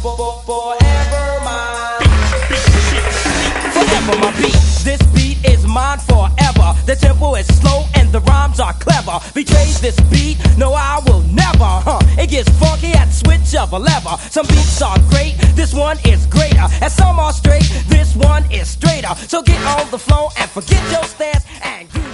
forever mine. Forever my beat. This beat is mine forever. The tempo is slow and the rhymes are clever. Betrays this beat, no I will never. It gets funky at the switch of a lever. Some beats are great, this one is greater. And some are straight, this one is straighter. So get on the floor and forget your stance and you